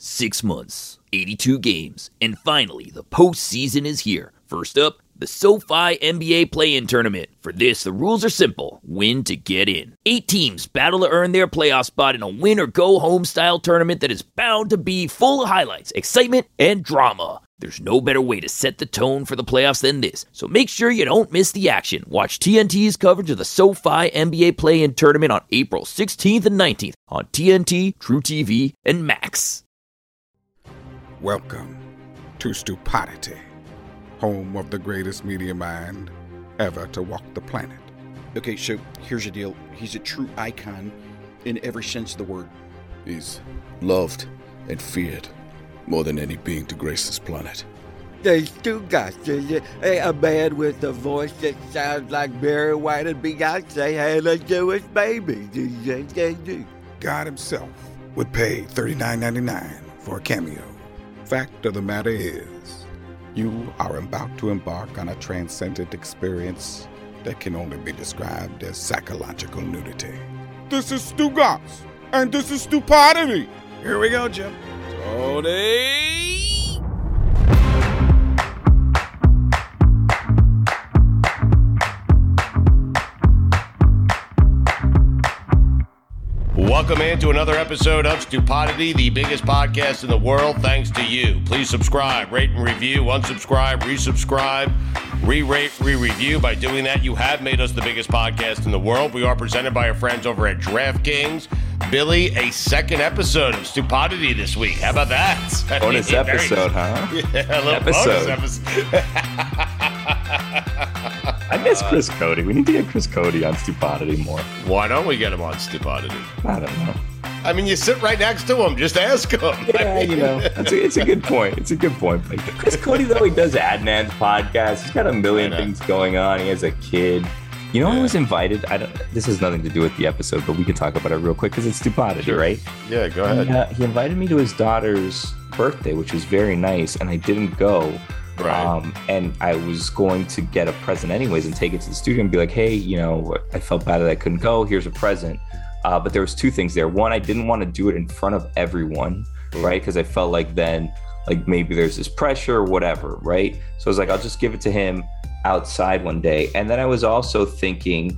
6 months, 82 games, and finally, the postseason is here. First up, the SoFi NBA Play-In Tournament. For this, the rules are simple. Win to get in. 8 teams battle to earn their playoff spot in a win-or-go-home style tournament that is bound to be full of highlights, excitement, and drama. There's no better way to set the tone for the playoffs than this, so make sure you don't miss the action. Watch TNT's coverage of the SoFi NBA Play-In Tournament on April 16th and 19th on TNT, TrueTV, and Max. Welcome to Stupidity, home of the greatest media mind ever to walk the planet. Okay, so here's the deal. He's a true icon in every sense of the word. He's loved and feared more than any being to grace this planet. There's two guys. A man with a voice that sounds like Barry White and Beyonce had a Jewish baby. God himself would pay $39.99 for a cameo. Fact of the matter is, you are about to embark on a transcendent experience that can only be described as psychological nudity. This is Stu Goss, and this is Stupidity. Here we go, Jim. Tony! Welcome into another episode of Stupidity, the biggest podcast in the world, thanks to you. Please subscribe, rate and review, unsubscribe, resubscribe, re-rate, re-review. By doing that, you have made us the biggest podcast in the world. We are presented by our friends over at DraftKings. Billy, a second episode of Stupidity this week. How about that? Bonus episode, huh? Yeah, a little bonus episode. I miss Chris Cody. We need to get Chris Cody on Stupidity more. Why don't we get him on Stupidity? I don't know. I mean, you sit right next to him. Just ask him. Yeah, you know, it's a good point. It's a good point. Like, Chris Cody, though, he does Adnan's podcast. He's got a million things going on. He has a kid. You know, I was invited. This has nothing to do with the episode, but we can talk about it real quick because it's Stupidity, right? Yeah, go ahead. And, he invited me to his daughter's birthday, which was very nice, and I didn't go. Right. And I was going to get a present anyways and take it to the studio and be like, hey, you know, I felt bad that I couldn't go. Here's a present. But there was two things there. One, I didn't want to do it in front of everyone, right? Because I felt like then, like maybe there's this pressure or whatever, right? So I was like, I'll just give it to him outside one day. And then I was also thinking,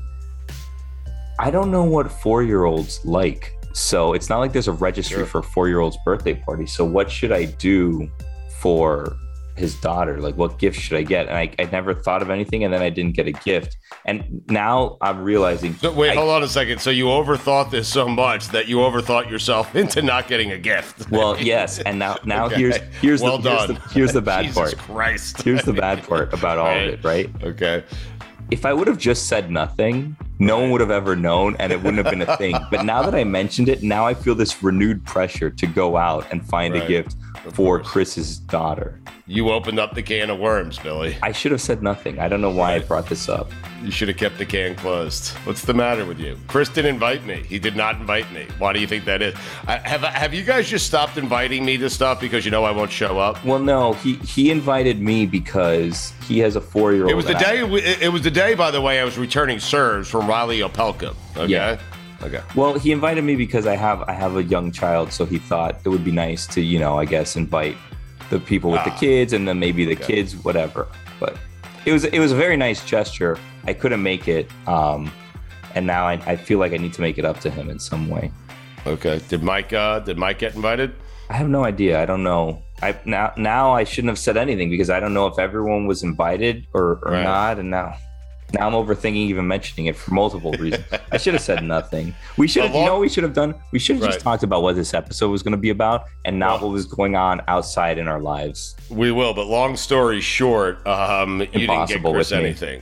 I don't know what 4-year-olds like. So it's not like there's a registry for a 4-year-old's birthday party. So what should I do for his daughter? Like, what gift should I get? And I never thought of anything, and then I didn't get a gift. And now I'm realizing. So wait, hold on a second. So you overthought this so much that you overthought yourself into not getting a gift. Well, yes. And now Okay. here's well here's the bad Jesus part. Christ. Here's the bad part about all of it, right? Okay. If I would have just said nothing, no one would have ever known, and it wouldn't have been a thing. But now that I mentioned it, now I feel this renewed pressure to go out and find a gift for Chris's daughter. You opened up the can of worms, Billy. I should have said nothing. I don't know why I brought this up. You should have kept the can closed. What's the matter with you? Chris didn't invite me. He did not invite me. Why do you think that is? Have you guys just stopped inviting me to stuff because you know I won't show up? Well, no, he invited me because he has a 4-year-old. It was the day. It was the day, by the way, I was returning serves from Riley Opelka. Okay. Yeah. Okay. Well, he invited me because I have a young child, so he thought it would be nice to, you know, I guess invite the people with the kids and then maybe the kids, whatever. But it was a very nice gesture. I couldn't make it, and now I feel like I need to make it up to him in some way. Okay. Did Mike get invited? I have no idea. I don't know. Now I shouldn't have said anything because I don't know if everyone was invited or not, and now I'm overthinking even mentioning it for multiple reasons. I should have said nothing. We should have, you know what we should have done? We should have just talked about what this episode was going to be about and not what was going on outside in our lives. We will, but long story short, you didn't get Chris anything.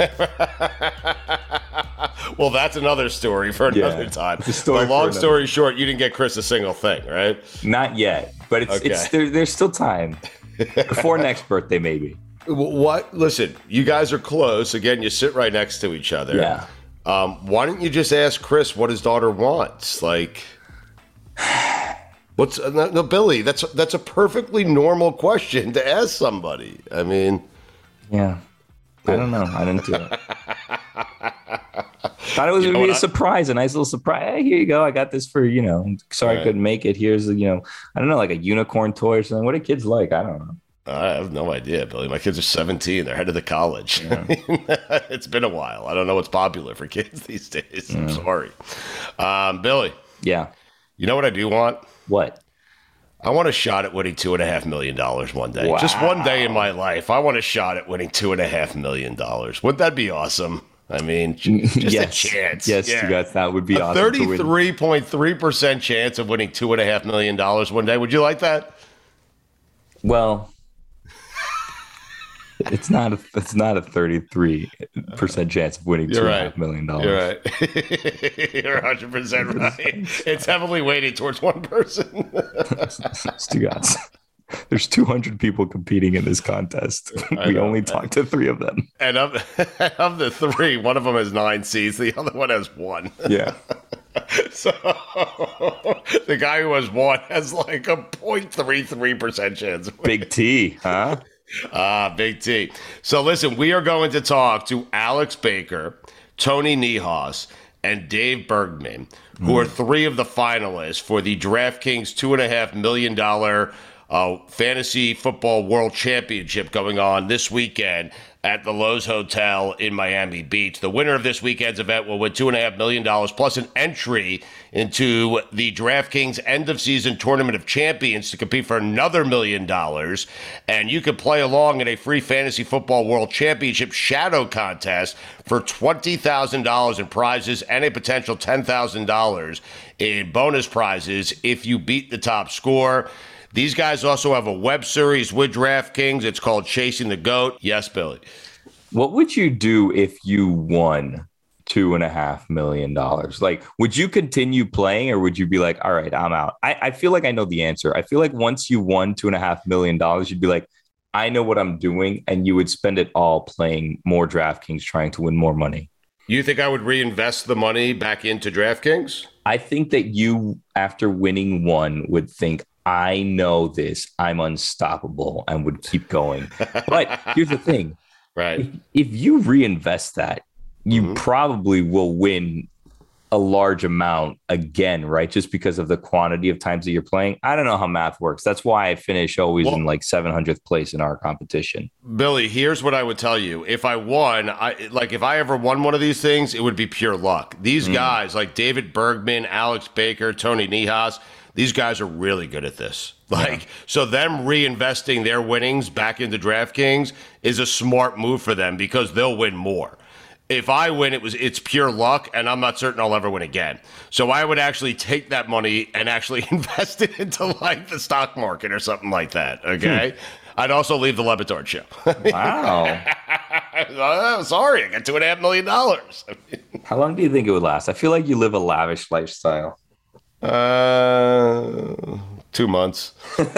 Well, that's another story for another time. But long story short, you didn't get Chris a single thing, right? Not yet, but there's still time. Before next birthday, maybe. What? Listen, you guys are close. Again, you sit right next to each other. Yeah. Why don't you just ask Chris what his daughter wants? Like, what's no, Billy? That's a perfectly normal question to ask somebody. I mean, yeah. I don't know. I didn't do it. Thought it was going to be a surprise, a nice little surprise. Hey, here you go. I got this for, sorry I couldn't make it. Here's, I don't know, like a unicorn toy or something. What do kids like? I don't know. I have no idea, Billy. My kids are 17. They're headed to college. Yeah. It's been a while. I don't know what's popular for kids these days. I'm sorry. Billy. Yeah. You know what I do want? What? I want a shot at winning $2.5 million one day. Wow. Just one day in my life. I want a shot at winning $2.5 million. Wouldn't that be awesome? I mean, just a chance. Yes, yeah. That would be awesome. 33.3% chance of winning $2.5 million one day. Would you like that? Well, it's not a 33% chance of winning $2.5 million. You're right. You're 100% right. It's heavily weighted towards one person. Stugotz. There's 200 people competing in this contest. We only talked to 3 of them. And of the 3, one of them has 9 seats. The other one has 1. Yeah. So the guy who has 1 has like a 0.33% chance. Big T, huh? Big T. So listen, we are going to talk to Alex Baker, Tony Niehaus, and Dave Bergman, who are 3 of the finalists for the DraftKings $2.5 million Fantasy Football World Championship going on this weekend at the Loews Hotel in Miami Beach. The winner of this weekend's event will win $2.5 million plus an entry into the DraftKings end-of-season Tournament of Champions to compete for another $1 million. And you can play along in a free Fantasy Football World Championship shadow contest for $20,000 in prizes and a potential $10,000 in bonus prizes if you beat the top score. These guys also have a web series with DraftKings. It's called Chasing the GOAT. Yes, Billy. What would you do if you won $2.5 million? Like, would you continue playing or would you be like, all right, I'm out? I feel like I know the answer. I feel like once you won $2.5 million, you'd be like, I know what I'm doing. And you would spend it all playing more DraftKings, trying to win more money. You think I would reinvest the money back into DraftKings? I think that you, after winning one, would think, I know this. I'm unstoppable and would keep going. But here's the thing. Right. If you reinvest that, you probably will win a large amount again, right? Just because of the quantity of times that you're playing. I don't know how math works. That's why I finish always in like 700th place in our competition. Billy, here's what I would tell you. If I won, if I ever won one of these things, it would be pure luck. These guys like David Bergman, Alex Baker, Tony Niehaus, these guys are really good at this. So them reinvesting their winnings back into DraftKings is a smart move for them because they'll win more. If I win, it's pure luck, and I'm not certain I'll ever win again. So I would actually take that money and actually invest it into like the stock market or something like that. Okay. I'd also leave the Le Batard show. Wow. Sorry, I got $2.5 million. How long do you think it would last? I feel like you live a lavish lifestyle. 2 months.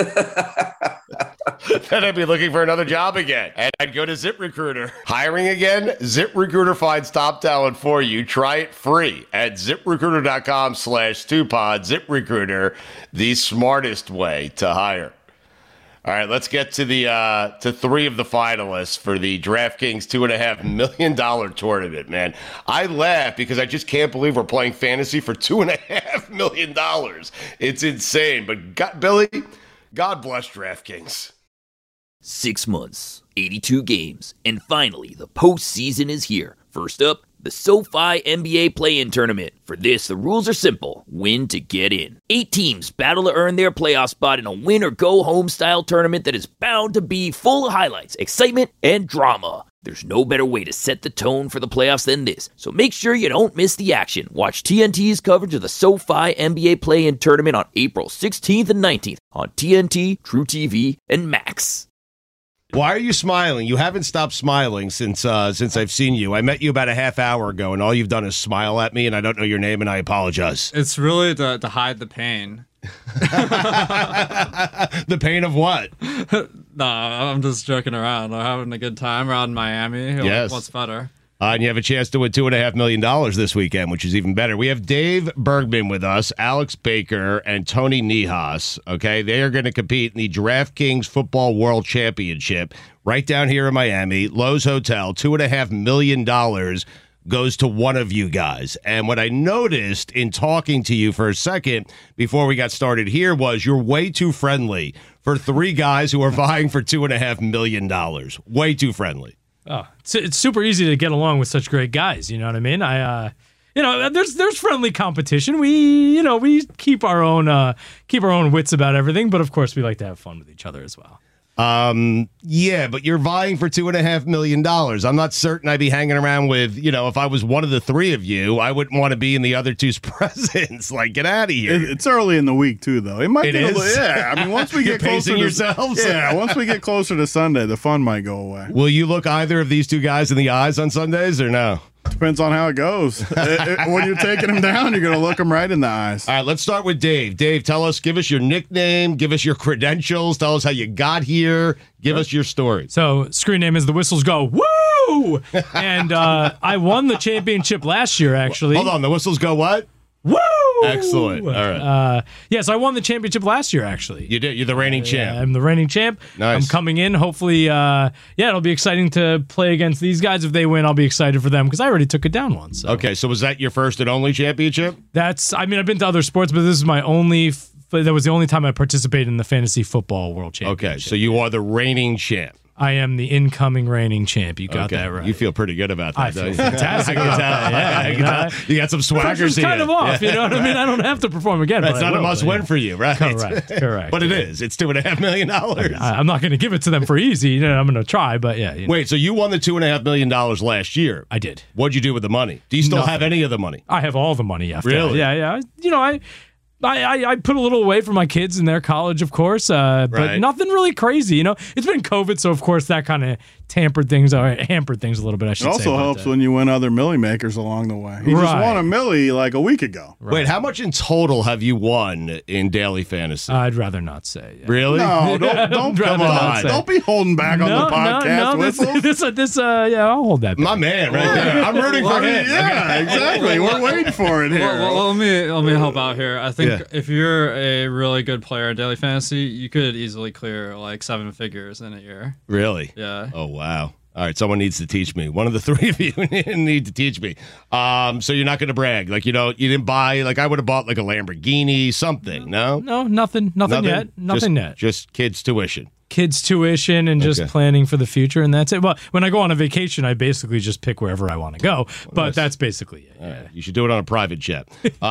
Then I'd be looking for another job again. And I'd go to ZipRecruiter. Hiring again? ZipRecruiter finds top talent for you. Try it free at ZipRecruiter.com/2pod. ZipRecruiter, the smartest way to hire. All right, let's get to the to 3 of the finalists for the DraftKings $2.5 million tournament, man. I laugh because I just can't believe we're playing fantasy for $2.5 million. It's insane. But Billy, God bless DraftKings. 6 months, 82 games, and finally the postseason is here. First up, the SoFi NBA Play-In Tournament. For this, the rules are simple. Win to get in. 8 teams battle to earn their playoff spot in a win-or-go-home style tournament that is bound to be full of highlights, excitement, and drama. There's no better way to set the tone for the playoffs than this, so make sure you don't miss the action. Watch TNT's coverage of the SoFi NBA Play-In Tournament on April 16th and 19th on TNT, TrueTV, and Max. Why are you smiling? You haven't stopped smiling since I've seen you. I met you about a half hour ago, and all you've done is smile at me, and I don't know your name, and I apologize. It's really to hide the pain. The pain of what? No, I'm just joking around. I'm having a good time around Miami. Yes. What's better? And you have a chance to win $2.5 million this weekend, which is even better. We have Dave Bergman with us, Alex Baker, and Tony Niehaus. Okay, they are going to compete in the DraftKings Football World Championship right down here in Miami, Loews Hotel. $2.5 million goes to one of you guys. And what I noticed in talking to you for a second before we got started here was you're way too friendly for three guys who are vying for $2.5 million. Way too friendly. Oh, it's super easy to get along with such great guys. You know what I mean? There's friendly competition. We keep our own wits about everything, but of course we like to have fun with each other as well. Yeah, but you're vying for $2.5 million. I'm not certain I'd be hanging around with, if I was one of the three of you, I wouldn't want to be in the other two's presence. Like, get out of here. It's early in the week too, though. It might be is? Yeah, I mean, once we get closer to yourselves. Yeah, once we get closer to Sunday, the fun might go away. Will you look either of these two guys in the eyes on Sundays or no? Depends on how it goes. When you're taking them down, you're going to look them right in the eyes. All right, let's start with Dave. Dave, give us your nickname, give us your credentials, tell us how you got here, give us your story. So, screen name is The Whistles Go Woo! And I won the championship last year, actually. Hold on, The Whistles Go what? Woo! Excellent. All right. Yes, I won the championship last year, actually. You did. You're the reigning champ. I'm the reigning champ. Nice. I'm coming in. Hopefully, it'll be exciting to play against these guys. If they win, I'll be excited for them because I already took it down once. So. Okay, so was that your first and only championship? I've been to other sports, but this is my only. That was the only time I participated in the fantasy football world championship. Okay, so you are the reigning champ. I am the incoming reigning champ. You got that right. You feel pretty good about that. I feel fantastic about that. Yeah, you got some swagger. It's kind of off. You know what I mean? I don't have to perform again. It's not a must-win for you, right? Correct. But it is. It's $2.5 million. I'm not going to give it to them for easy. I'm going to try, but yeah. Wait, so you won the $2.5 million last year? I did. What'd you do with the money? Do you still have any of the money? I have all the money after. Really? Yeah. I put a little away for my kids in their college, of course, but nothing really crazy. It's been COVID, so of course that kind of hampered things a little bit. I should say. It also helps when you win other millie makers along the way. You just won a millie like a week ago. Right. Wait, how much in total have you won in daily fantasy? I'd rather not say. Yeah. Really? No, don't come on. Don't be holding back on the podcast. I'll hold that back. My man, right there. I'm rooting for him. Yeah, exactly. We're waiting for it here. Well, let me help out here. I think if you're a really good player in daily fantasy, you could easily clear like 7 figures in a year. Really? Yeah. Oh, wow. All right, someone needs to teach me. One of the three of you need to teach me. So you're not going to brag, like you didn't buy, like I would have bought like a Lamborghini, something. No, nothing yet. Nothing yet. Just kids' tuition. Kids' tuition and just planning for the future, and that's it. Well, when I go on a vacation, I basically just pick wherever I want to go, but that's basically it. Right. You should do it on a private jet.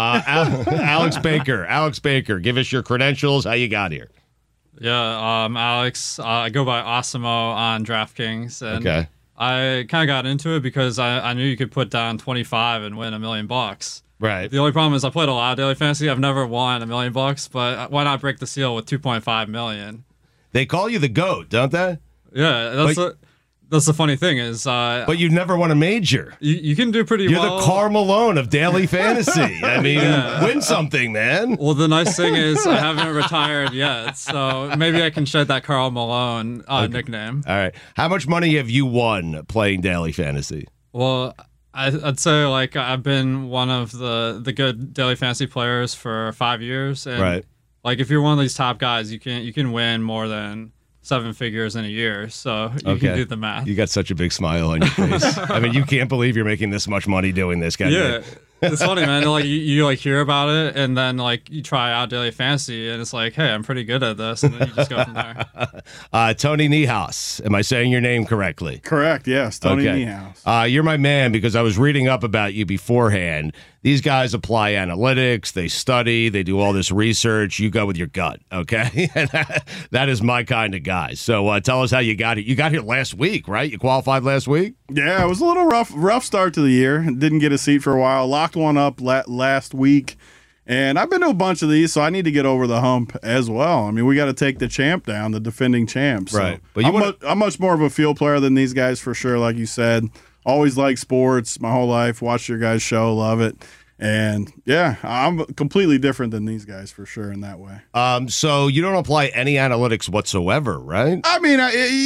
Alex Baker, give us your credentials, how you got here. Yeah, Alex, I go by Osimo on DraftKings, and I kind of got into it because I knew you could put down 25 and win $1 million. Right. The only problem is I played a lot of daily fantasy. I've never won $1 million, but why not break the seal with 2.5 million? They call you the GOAT, don't they? Yeah, that's the funny thing is. But you've never won a major. You can do pretty well. You're the Karl Malone of daily fantasy. I mean, win something, man. Well, the nice thing is I haven't retired yet, so maybe I can shed that Karl Malone nickname. All right. How much money have you won playing daily fantasy? Well, I'd say like I've been one of the good daily fantasy players for 5 years, and like if you're one of these top guys, you can win more than 7 figures in a year, so you can do the math. You got such a big smile on your face. I mean, you can't believe you're making this much money doing this, guy. Yeah, it's funny, man. Like you like hear about it, and then like you try out daily fantasy, and it's like, hey, I'm pretty good at this, and then you just go from there. Tony Niehaus, am I saying your name correctly? Correct. Yes, Tony Niehaus. You're my man because I was reading up about you beforehand. These guys apply analytics, they study, they do all this research. You go with your gut, okay? And that is my kind of guy. So tell us how you got it. You got here last week, right? You qualified last week? Yeah, it was a little rough start to the year. Didn't get a seat for a while. Locked one up last week. And I've been to a bunch of these, so I need to get over the hump as well. I mean, we got to take the champ down, the defending champ. So right. But I'm much more of a field player than these guys for sure, like you said. Always liked sports my whole life. Watched your guys' show, love it. And yeah, I'm completely different than these guys for sure in that way. So you don't apply any analytics whatsoever, right? I mean,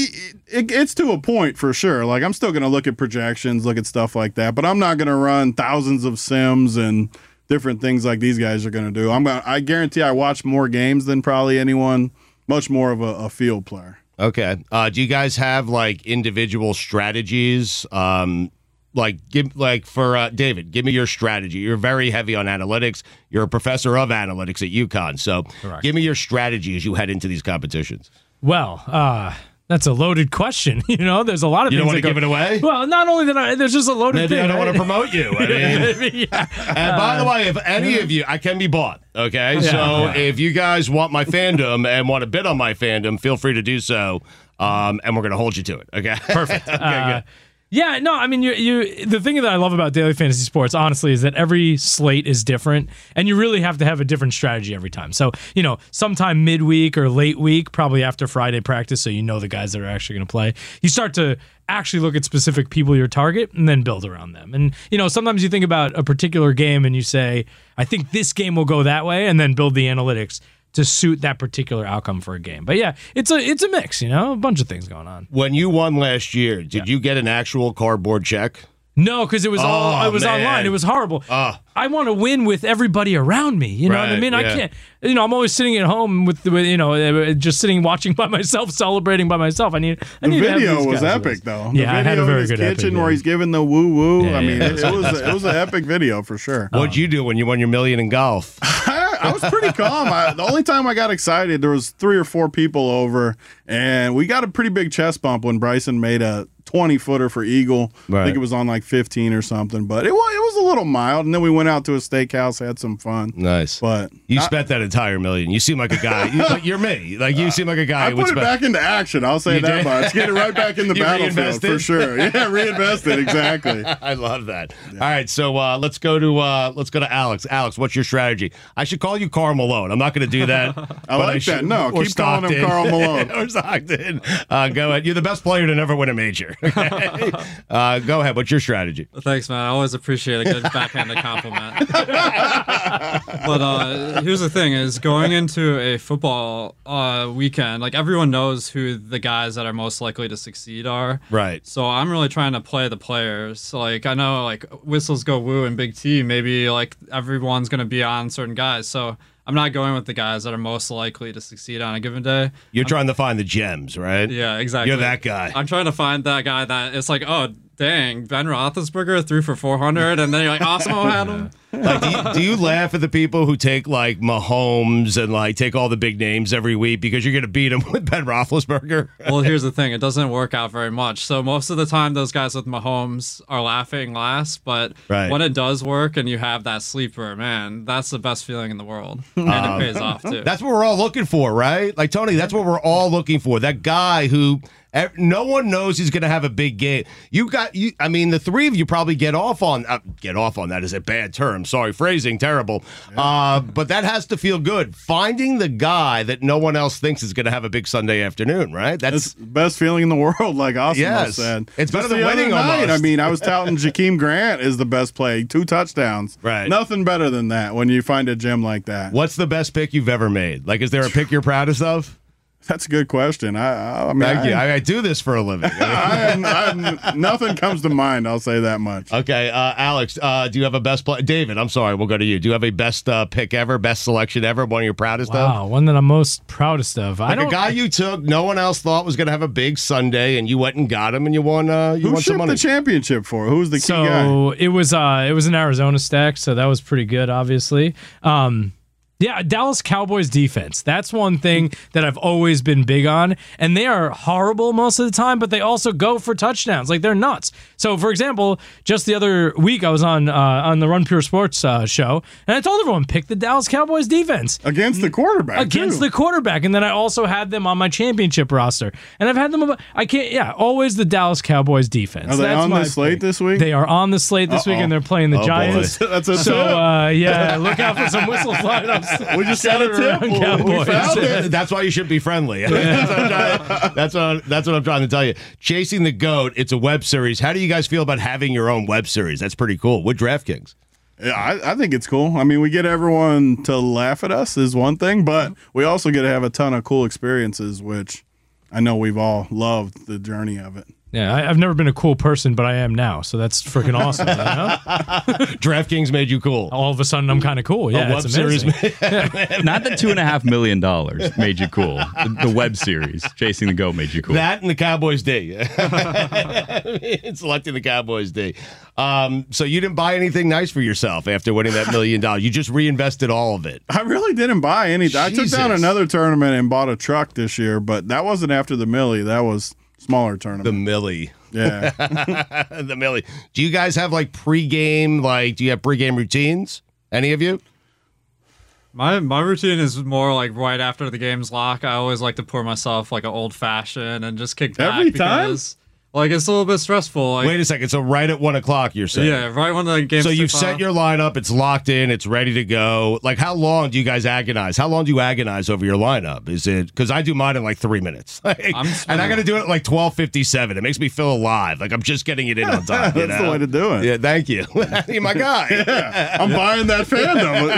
it's to a point for sure. Like I'm still going to look at projections, look at stuff like that, but I'm not going to run thousands of sims and different things like these guys are going to do. I guarantee I watch more games than probably anyone. Much more of a field player. Okay. Do you guys have like individual strategies? David, give me your strategy. You're very heavy on analytics. You're a professor of analytics at UConn. So give me your strategy as you head into these competitions. Well, that's a loaded question. There's a lot of you things. You don't want to give it away? Well, not only that, there's just a loaded thing. I don't want to promote you. And by the way, if any of you, I can be bought. Okay, if you guys want my fandom and want to bid on my fandom, feel free to do so. And we're going to hold you to it. Okay, perfect. Okay, good. Yeah, no, I mean, the thing that I love about Daily Fantasy Sports, honestly, is that every slate is different, and you really have to have a different strategy every time. So, sometime midweek or late week, probably after Friday practice, so the guys that are actually going to play, you start to actually look at specific people you target and then build around them. And, sometimes you think about a particular game and you say, I think this game will go that way, and then build the analytics to suit that particular outcome for a game. But yeah, it's a mix, a bunch of things going on. When you won last year, did you get an actual cardboard check? No, because it was online. It was horrible. I want to win with everybody around me. You know what I mean? Yeah. I can't. I'm always sitting at home with just sitting watching by myself, celebrating by myself. I need. The video was epic, though. Yeah, I had a very good kitchen epic, where he's giving the woo woo. Yeah, it was an epic video for sure. What'd you do when you won your $1 million in golf? I was pretty calm. The only time I got excited, there was 3 or 4 people over, and we got a pretty big chest bump when Bryson made a 20-footer for Eagle. Right. I think it was on like 15 or something, but it was a little mild. And then we went out to a steakhouse, had some fun. Nice. But you spent that entire $1 million. You seem like a guy. You're me. Like you seem like a guy. I put it back into action. I'll say that much. Get it right back in the battlefield for sure. Yeah, reinvested exactly. I love that. Yeah. All right, so let's go to Alex. Alex, what's your strategy? I should call you Karl Malone. I'm not going to do that. I like that. No, keep calling him Karl Malone. Or Stockton. Go ahead. You're the best player to never win a major. Okay? Go ahead. What's your strategy? Thanks, man. I always appreciate a good backhanded compliment. But here's the thing: is going into a football weekend, like everyone knows who the guys that are most likely to succeed are. Right. So I'm really trying to play the players. Like I know, like whistles go woo in Big T. Maybe like everyone's gonna be on certain guys. So I'm not going with the guys that are most likely to succeed on a given day. You're trying to find the gems, right? Yeah, exactly. You're that guy. I'm trying to find that guy that it's like, oh, dang, Ben Roethlisberger threw for 400, and then you're like, Osmo had him. Like, do you laugh at the people who take like Mahomes and like take all the big names every week because you're going to beat them with Ben Roethlisberger? Well, here's the thing. It doesn't work out very much. So most of the time, those guys with Mahomes are laughing last. But when it does work and you have that sleeper, man, that's the best feeling in the world. And it pays off, too. That's what we're all looking for, right? Like, Tony, that's what we're all looking for. That guy who... no one knows he's going to have a big game. I mean, the three of you probably get off on that is a bad term. Sorry, phrasing, terrible. Yeah. But that has to feel good. Finding the guy that no one else thinks is going to have a big Sunday afternoon, right? That's the best feeling in the world, like Osmo said. It's better than winning almost. I mean, I was touting Jakeem Grant is the best play. 2 touchdowns. Right. Nothing better than that when you find a gem like that. What's the best pick you've ever made? Like, is there a pick you're proudest of? That's a good question. I mean, thank you. I do this for a living. Nothing comes to mind. I'll say that much. Okay, Alex, do you have a best play? David, I'm sorry, we'll go to you. Do you have a best pick ever, best selection ever, one of your proudest of? Wow, one that I'm most proudest of. Like a guy you took, no one else thought was going to have a big Sunday, and you went and got him, and you won. Who won some money. The championship for? Who's the key guy? So it was an Arizona stack, so that was pretty good, obviously. Yeah, Dallas Cowboys defense. That's one thing that I've always been big on. And they are horrible most of the time, but they also go for touchdowns. Like, they're nuts. So, for example, just the other week I was on the Run Pure Sports show, and I told everyone, pick the Dallas Cowboys defense. Against the quarterback, the quarterback. And then I also had them on my championship roster. And I've had them, always the Dallas Cowboys defense. Are they on the slate this week? They are on the slate this week, and they're playing the Giants. That's a look out for some whistle fly-ups. We just got a tip. We found it. That's why you should be friendly. That's what I'm trying to tell you. Chasing the Goat, it's a web series. How do you guys feel about having your own web series? That's pretty cool. With DraftKings. Yeah, I think it's cool. I mean, we get everyone to laugh at us is one thing, but we also get to have a ton of cool experiences, which I know we've all loved the journey of it. Yeah, I've never been a cool person, but I am now, so that's freaking awesome. You know? DraftKings made you cool. All of a sudden, I'm kind of cool. Yeah, web it's series amazing. Not the $2.5 million made you cool. The web series, Chasing the Goat, made you cool. That and the Cowboys D. Selecting the Cowboys D. So you didn't buy anything nice for yourself after winning that $1 million. You just reinvested all of it. I really didn't buy anything. I took down another tournament and bought a truck this year, but that wasn't after the Millie. That was smaller tournament. The Millie. Yeah. The Millie. Do you guys have like pregame, do you have pregame routines? Any of you? My routine is more like right after the game's lock. I always like to pour myself like an old fashioned and just kick back. Every time? Because, like, it's a little bit stressful. Like, Wait a second. So right at 1 o'clock, you're saying? Yeah, right when the game. So you've set your lineup. It's locked in. It's ready to go. Like, how long do you guys agonize? How long do you agonize over your lineup? Is it because I do mine in like 3 minutes, and I got to do it at like 12:57. It makes me feel alive. Like I'm just getting it in on time. That's the way to do it. Yeah, thank you. You're my guy. Yeah, I'm buying that fandom.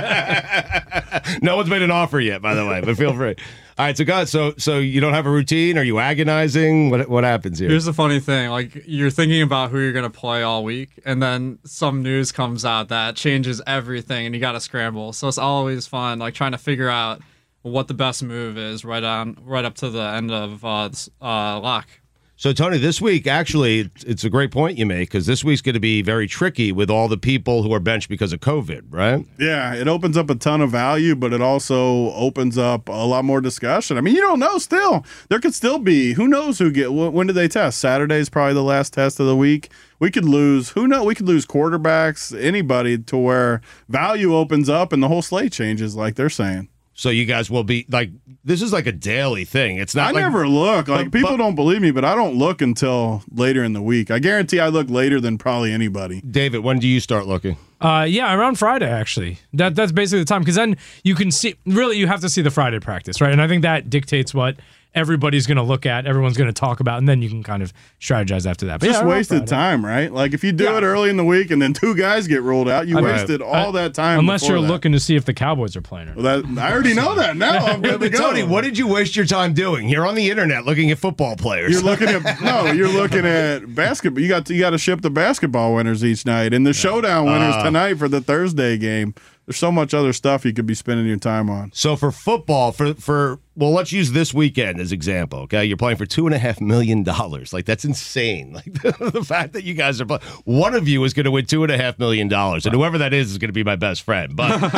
No one's made an offer yet, by the way, but feel free. All right, so guys, so you don't have a routine? Are you agonizing? What happens here? Here's the funny thing: like you're thinking about who you're gonna play all week, and then some news comes out that changes everything, and you got to scramble. So it's always fun, like trying to figure out what the best move is right up to the end of lock. So, Tony, this week, actually, it's a great point you make because this week's going to be very tricky with all the people who are benched because of COVID, right? Yeah, it opens up a ton of value, but it also opens up a lot more discussion. I mean, you don't know still. There could still be, who knows when do they test? Saturday's probably the last test of the week. We could lose, who knows? We could lose quarterbacks, anybody, to where value opens up and the whole slate changes like they're saying. So you guys will be like, this is like a daily thing. It's not. I never look. Like people don't believe me, but I don't look until later in the week. I guarantee I look later than probably anybody. David, when do you start looking? Yeah, around Friday actually. That's basically the time because then you can see. Really, you have to see the Friday practice, right? And I think that dictates what everybody's going to look at, everyone's going to talk about, and then you can kind of strategize after that. But just wasted time, right? Like if you do it early in the week and then 2 guys get ruled out, you wasted all that time. Unless you're looking to see if the Cowboys are playing. Well, I already know that now. I'm good to go. Tony, what did you waste your time doing? You're on the internet looking at football players. You're looking at basketball. You got to ship the basketball winners each night and the showdown winners tonight for the Thursday game. There's so much other stuff you could be spending your time on. So for football, well, let's use this weekend as example. Okay, you're playing for $2.5 million. Like that's insane. Like the fact that you guys are playing. One of you is going to win $2.5 million, and whoever that is going to be my best friend. But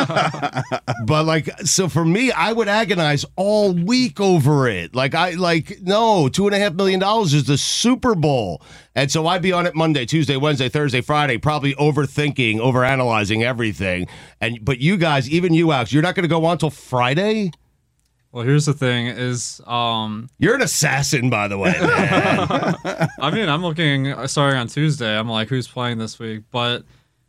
so for me, I would agonize all week over it. No, $2.5 million is the Super Bowl. And so I'd be on it Monday, Tuesday, Wednesday, Thursday, Friday, probably overthinking, overanalyzing everything. But you guys, even you, Alex, you're not going to go on till Friday? Well, here's the thing is... you're an assassin, by the way, man. I mean, I'm looking, starting on Tuesday, I'm like, who's playing this week? But,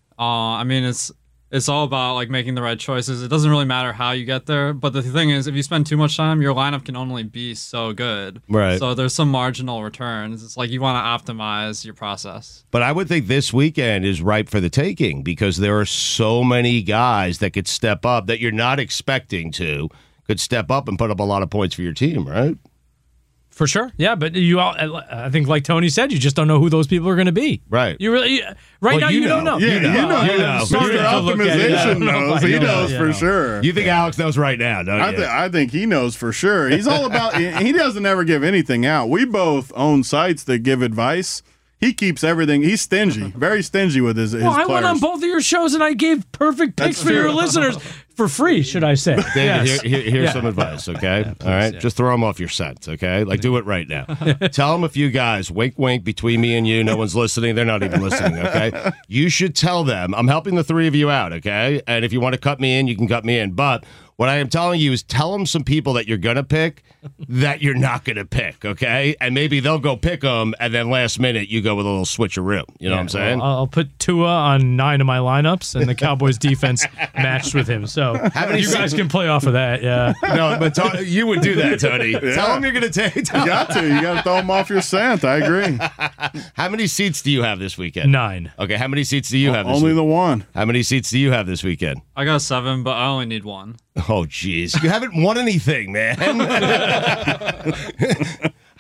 I mean, it's all about like making the right choices. It doesn't really matter how you get there. But the thing is, if you spend too much time, your lineup can only be so good. Right. So there's some marginal returns. It's like you want to optimize your process. But I would think this weekend is ripe for the taking because there are so many guys that could step up that you're not expecting to, could step up and put up a lot of points for your team, right? For sure, yeah, but I think, like Tony said, you just don't know who those people are going to be. Right. You really, now you don't know. Yeah, you know. Mr. Optimization knows. He knows for sure. You think Alex knows right now, don't you? I think he knows for sure. He's all about. He doesn't ever give anything out. We both own sites that give advice. He keeps everything. He's stingy, very stingy with his players. I went on both of your shows and I gave perfect picks for your listeners for free, should I say. David, here's some advice, okay? All right? Just throw them off your scent, okay? Like, do it right now. Tell them a few guys, wink, wink, between me and you. No one's listening. They're not even listening, okay? You should tell them, I'm helping the 3 of you out, okay? And if you want to cut me in, you can cut me in. But what I am telling you is tell them some people that you're going to pick that you're not going to pick, okay? And maybe they'll go pick them, and then last minute you go with a little switcheroo. You know what I'm saying? Well, I'll put Tua on 9 of my lineups, and the Cowboys defense matched with him. So you guys can play off of that, yeah. No, but you would do that, Tony. Yeah. Tell them you're going to take. You got to throw them off your scent. I agree. How many seats do you have this weekend? 9. Okay, how many seats do you have this Only weekend? the one. How many seats do you have this weekend? I got 7, but I only need 1. Oh, jeez. You haven't won anything, man.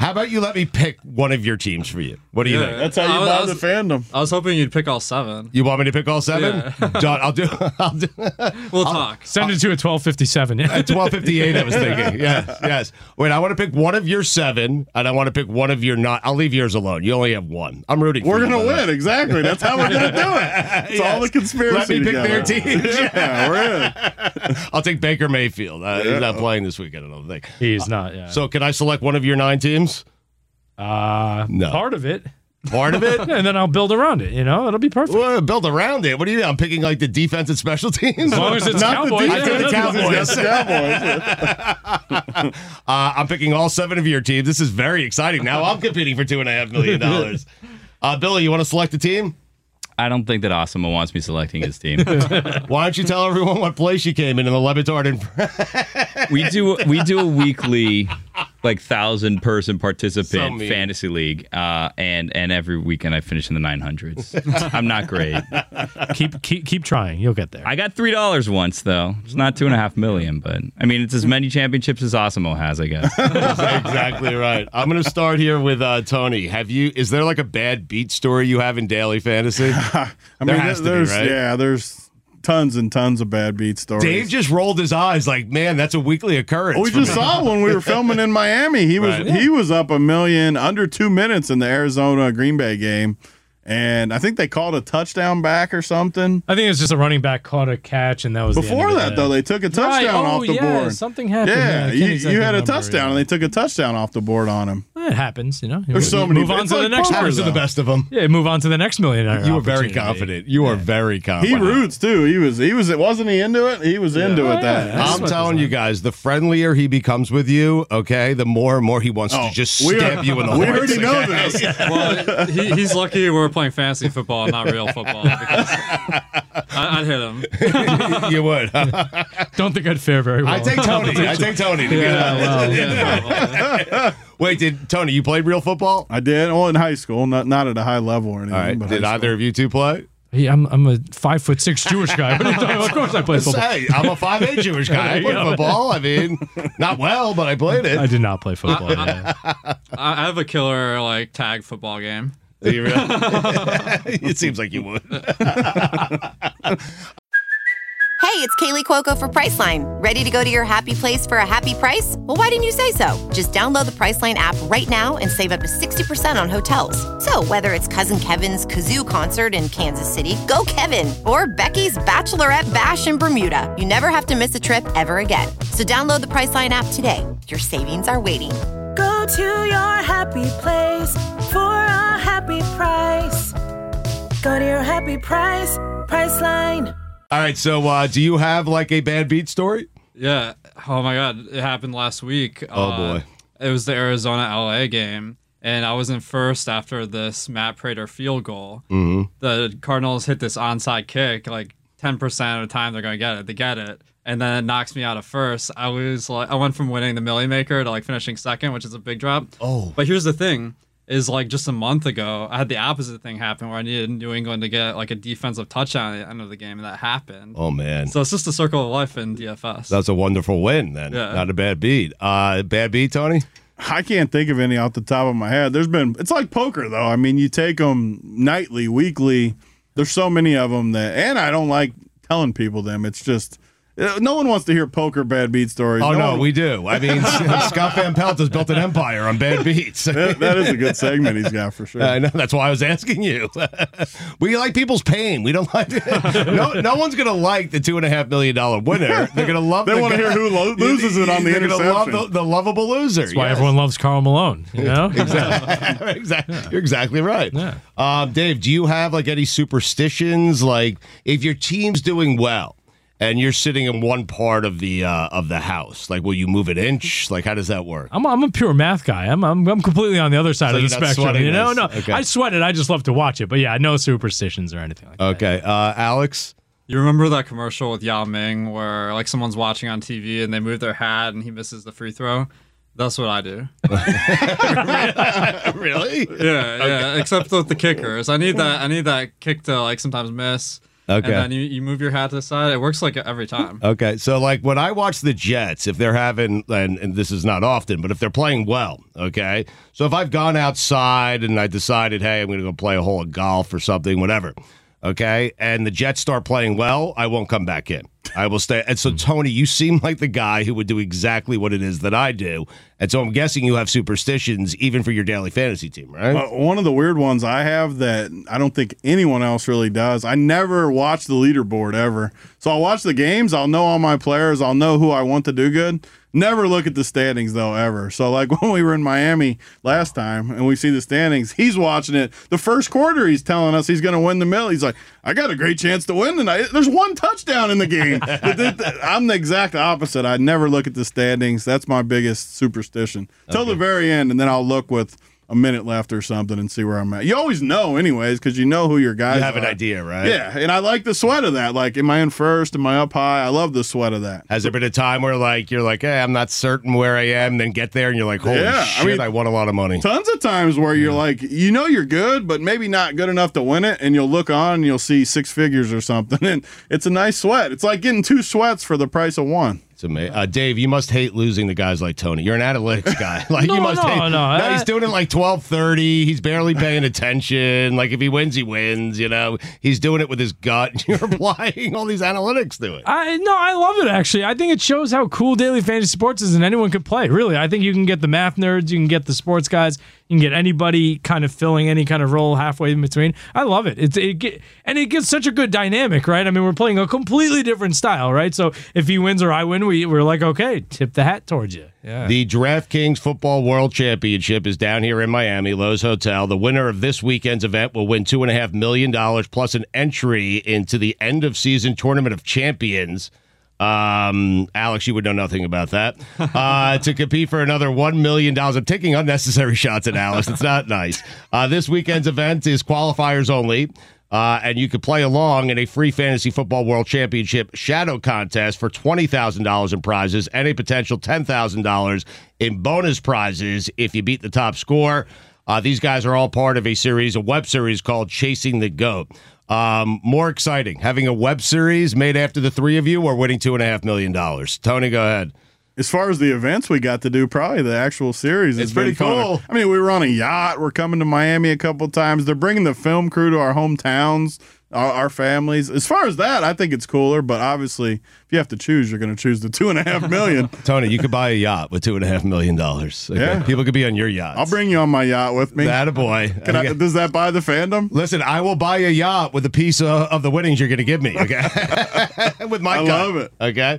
How about you let me pick one of your teams for you? What do you think? That's how you buy the fandom. I was hoping you'd pick all 7. You want me to pick all 7? Yeah. Done. I'll do. We'll talk. Send it to a 1257. At 12:58, I was thinking. Yes. Wait, I want to pick one of your 7, and I want to pick one of your not. I'll leave yours alone. You only have one. I'm rooting for you. We're going to win. Exactly. That's how we're going to do it. It's all the conspiracy. Let me pick together. their teams. Yeah, we're in. I'll take Baker Mayfield. He's not playing this weekend, I don't think. He's not, yeah. So can I select one of your 9 teams? No. Part of it. Part of it? And then I'll build around it, It'll be perfect. Well, build around it. What do you mean? I'm picking like the defense and special teams? As long as it's Not the Cowboys. I took the Cowboys. Cowboys. I'm picking all 7 of your teams. This is very exciting. Now I'm competing for $2.5 million. Billy, you want to select a team? I don't think that Osama wants me selecting his team. Why don't you tell everyone what place you came in the Levitard? We do a weekly, 1,000-person participant mean. fantasy league, and every weekend I finish in the 900s. I'm not great. Keep trying. You'll get there. I got $3 once though. It's not $2.5 million, but I mean it's as many championships as Osamo has, I guess. Exactly right. I'm going to start here with Tony. Is there like a bad beat story you have in daily fantasy? I mean, has to be, right? Yeah, there's tons and tons of bad beat stories. Dave just rolled his eyes like, man, that's a weekly occurrence. We just saw when we were filming in Miami. He was up $1 million under 2 minutes in the Arizona Green Bay game. And I think they called a touchdown back or something. I think it was just a running back caught a catch, and that was Before the end of that, though, they took a touchdown off the board. Something happened. Yeah, I can't you exactly had a remember, touchdown, and they took a touchdown off the board on him. It happens, There's so many. Move on it's to like the next poker, Happens to the though. best of them. Yeah, move on to the next millionaire. You were very opportunity. confident. You are very He confident. roots too. He was. Wasn't he into it? He was into it. That I'm telling you guys, the friendlier he becomes with you, okay, the more and more he wants to just stab you in the we heart. already know this. Well, he's lucky we're playing fantasy football, not real football. Because I'd hit him. You would. Don't think I'd fare very well. I take Tony. To get out. Wait, Tony, you played real football? I did. Well, in high school, not at a high level or anything. All right. But Did either of you two play? Hey, I'm a 5'6" Jewish guy. What are you talking about? Of course I play football. Say, I'm a 5'8" Jewish guy. I played football. I mean, not well, but I played it. I did not play football. I have a killer tag football game. Do you really? It seems like you would. Hey, it's Kaylee Cuoco for Priceline. Ready to go to your happy place for a happy price? Well, why didn't you say so? Just download the Priceline app right now and save up to 60% on hotels. So whether it's Cousin Kevin's Kazoo Concert in Kansas City, go Kevin, or Becky's Bachelorette Bash in Bermuda, you never have to miss a trip ever again. So download the Priceline app today. Your savings are waiting. Go to your happy place for a happy price. Go to your happy price, Priceline. All right, so do you have like a bad beat story? Yeah. Oh my God, it happened last week. Oh boy. It was the Arizona-LA game, and I was in first after this Matt Prater field goal. Mm-hmm. The Cardinals hit this onside kick, 10% of the time they're going to get it. They get it, and then it knocks me out of first. I went from winning the Millie Maker to finishing second, which is a big drop. Oh. But here's the thing. Is just a month ago, I had the opposite thing happen where I needed New England to get a defensive touchdown at the end of the game, and that happened. Oh, man. So it's just a circle of life in DFS. That's a wonderful win, then. Yeah. Not a bad beat. Bad beat, Tony? I can't think of any off the top of my head. It's like poker, though. I mean, you take them nightly, weekly. There's so many of them and I don't like telling people them. It's just, no one wants to hear poker bad beat stories. Oh, no, we do. I mean, Scott Van Pelt has built an empire on bad beats. That is a good segment he's got for sure. I know. That's why I was asking you. We like people's pain. We don't like it. No one's going to like the $2.5 million winner. They're going to love They want to hear who loses it on the They're interception. going to love the lovable loser. That's why everyone loves Karl Malone, Exactly. Exactly. You're exactly right. Yeah. Dave, do you have any superstitions? If your team's doing well, and you're sitting in one part of the house, will you move an inch? How does that work? I'm a pure math guy. I'm completely on the other side So of the you're not spectrum. sweating No, this. Okay. I sweat it. I just love to watch it. But yeah, no superstitions or anything like that. Okay, Alex. You remember that commercial with Yao Ming where someone's watching on TV and they move their hat and he misses the free throw? That's what I do. Really? Yeah, yeah. Except with the kickers, I need that kick to sometimes miss. Okay. And then you move your hat to the side. It works like every time. Okay, so like when I watch the Jets, if they're having, and this is not often, but if they're playing well, okay? So if I've gone outside and I decided, hey, I'm going to go play a hole of golf or something, whatever, okay, and the Jets start playing well, I won't come back in. I will stay. And so, Tony, you seem like the guy who would do exactly what it is that I do. And so I'm guessing you have superstitions even for your daily fantasy team, right? One of the weird ones I have that I don't think anyone else really does, I never watch the leaderboard ever. So I'll watch the games. I'll know all my players. I'll know who I want to do good. Never look at the standings, though, ever. So, like when we were in Miami last time and we see the standings, he's watching it. The first quarter, he's telling us he's going to win the middle. He's like, I got a great chance to win tonight. There's one touchdown in the game. I'm the exact opposite. I never look at the standings. That's my biggest superstition. Till the very end, and then I'll look with a minute left or something and see where I'm at. You always know anyways because you know who your guys are. You have an idea, right? Yeah, and I like the sweat of that. Like, am I in first? Am I up high? I love the sweat of that. Has there been a time where like you're like, hey, I'm not certain where I am, then get there and you're like, holy shit, I won a lot of money. Tons of times where you're like, you know you're good, but maybe not good enough to win it, and you'll look on and you'll see 6 figures or something, and it's a nice sweat. It's like getting 2 sweats for the price of one. Dave, you must hate losing to guys like Tony. You're an analytics guy. Like you must hate. No, he's doing it like 12:30. He's barely paying attention. Like if he wins, he wins. You know, he's doing it with his gut. You're applying all these analytics to it. I love it actually. I think it shows how cool daily fantasy sports is, and anyone can play. Really, I think you can get the math nerds, you can get the sports guys, you can get anybody kind of filling any kind of role halfway in between. I love it. It gets such a good dynamic, right? I mean, we're playing a completely different style, right? So if he wins or I win, we're like, okay, tip the hat towards you. Yeah. The DraftKings Football World Championship is down here in Miami, Lowe's Hotel. The winner of this weekend's event will win $2.5 million plus an entry into the end of season Tournament of Champions. Alex, you would know nothing about that. To compete for another $1 million. I'm taking unnecessary shots at Alex. It's not nice. This weekend's event is qualifiers only. And you could play along in a free Fantasy Football World Championship shadow contest for $20,000 in prizes and a potential $10,000 in bonus prizes if you beat the top score. These guys are all part of a web series called Chasing the GOAT. More exciting, having a web series made after the three of you or winning $2.5 million. Tony, go ahead. As far as the events we got to do, probably the actual series. It's pretty cool. I mean, we were on a yacht. We're coming to Miami a couple times. They're bringing the film crew to our hometowns, our families. As far as that, I think it's cooler. But obviously, if you have to choose, you're going to choose the $2.5 million. Tony, you could buy a yacht with $2.5 million. Okay? Yeah. People could be on your yacht. I'll bring you on my yacht with me. Attaboy. Does that buy the fandom? Listen, I will buy a yacht with a piece of the winnings you're going to give me. Okay, with my I love it. Okay,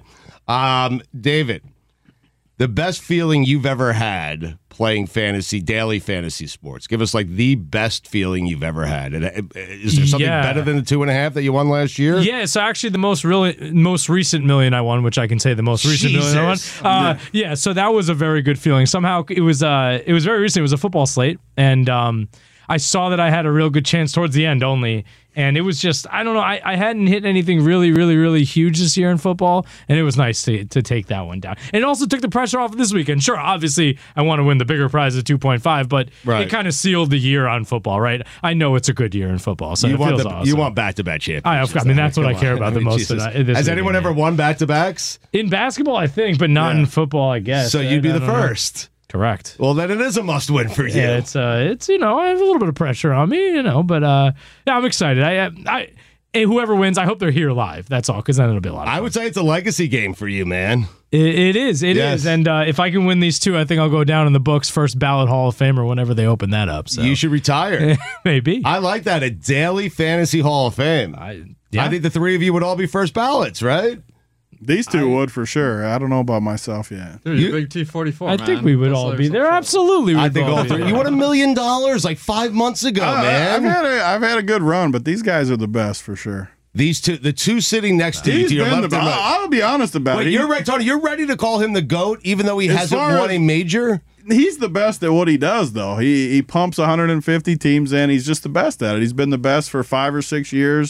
David. The best feeling you've ever had playing daily fantasy sports. Give us like the best feeling you've ever had. Is there something better than the 2.5 that you won last year? Yeah, so actually the most recent million I won, which I can say the most recent million I won. Yeah, so that was a very good feeling. Somehow it was very recent. It was a football slate, and I saw that I had a real good chance towards the end only. And it was just, I don't know, I hadn't hit anything really, really, really huge this year in football, and it was nice to take that one down. And it also took the pressure off of this weekend. Sure, obviously, I want to win the bigger prize of 2.5, but it kind of sealed the year on football, right? I know it's a good year in football, so it feels awesome. You want back-to-back championships. I mean, that's what I care about the most. Has anyone ever won back-to-backs? In basketball, I think, but not in football, I guess. So you'd be the first. Correct. Well, then it is a must-win for you. Yeah, it's I have a little bit of pressure on me, but yeah, I'm excited. I whoever wins, I hope they're here live. That's all, because then it'll be a lot of fun. I would say it's a legacy game for you, man. It is. And if I can win these two, I think I'll go down in the books first ballot Hall of Famer whenever they open that up. So you should retire. Maybe. I like that. A daily fantasy Hall of Fame. I think the three of you would all be first ballots, right? These two would for sure. I don't know about myself yet. Dude, big T44. I think we would all be there. Absolutely, I think all three. You won $1 million like 5 months ago, man. I've had a good run, but these guys are the best for sure. These two, the two sitting next to you, to your left and right. I'll be honest about it. You're right, Tony. You're ready to call him the GOAT, even though he hasn't won a major. He's the best at what he does, though. He pumps 150 teams in. He's just the best at it. He's been the best for 5 or 6 years.